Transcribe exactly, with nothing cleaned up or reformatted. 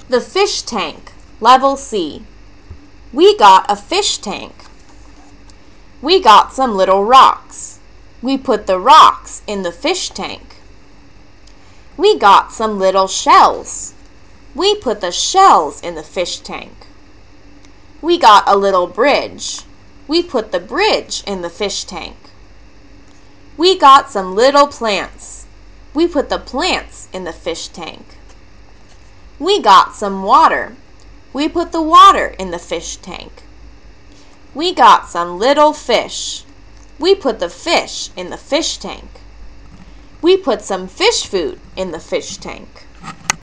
The fish tank, level C. We got a fish tank. We got some little rocks. We put the rocks in the fish tank. We got some little shells. We put the shells in the fish tank. We got a little bridge. We put the bridge in the fish tank. We got some little plants. We put the plants in the fish tank. We got some water. We put the water in the fish tank. We got some little fish. We put the fish in the fish tank. We put some fish food in the fish tank.